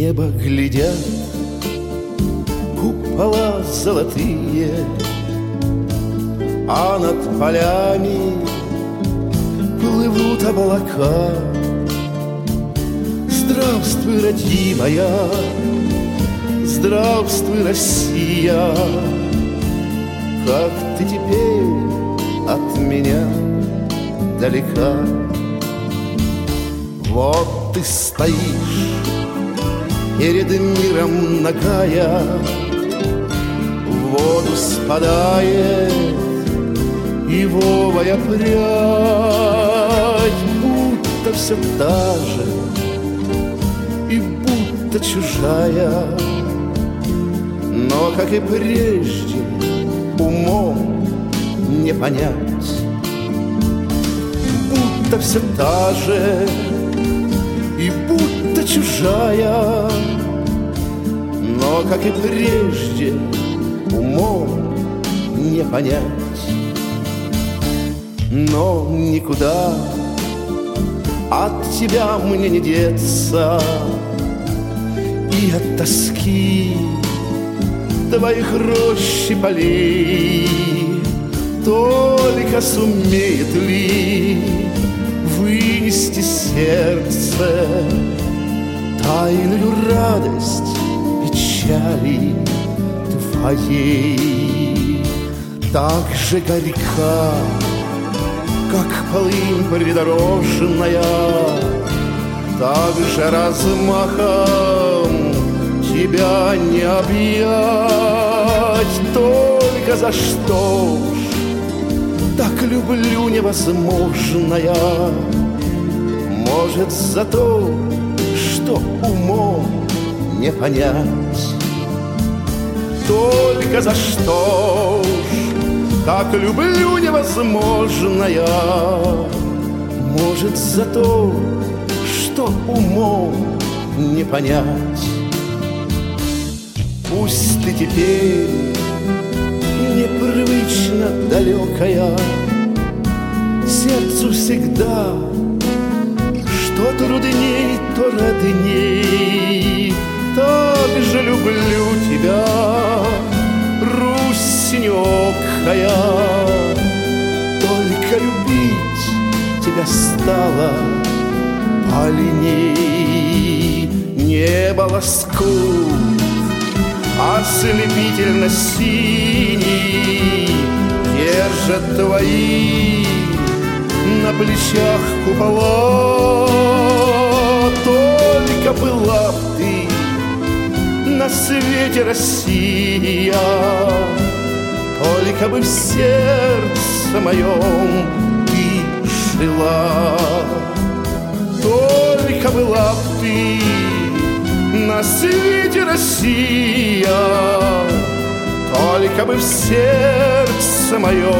небо глядят купола золотые, а над полями плывут облака. Здравствуй, родимая, здравствуй, Россия, как ты теперь от меня далека. Вот ты стоишь перед миром нагая, в воду спадает ивовая прядь, будто все та же и будто чужая, но, как и прежде, умом не понять. Будто все та же и будто чужая, но, как и прежде, умом не понять. Но никуда от тебя мне не деться, и от тоски твоих рощ и полей. Только сумеет ли вынести сердце тайную радость печали твоей? Так же горька, как полынь придорожная, так же размахом тебя не объять. Только за что ж так люблю невозможное? Может, за то, что умом не понять. Только за что ж так люблю невозможное? Может, за то, что умом не понять. Пусть ты теперь непривычно далекая, сердцу всегда что трудней, то родней. Так же люблю тебя, Русь синеокая, только любить тебя стало поленей. Небо лоскут ослепительно синий держат твои на плечах купола. Только была б ты на свете, Россия, только бы в сердце моем ты жила. Только была б ты на свете, Россия, только бы в сердце моем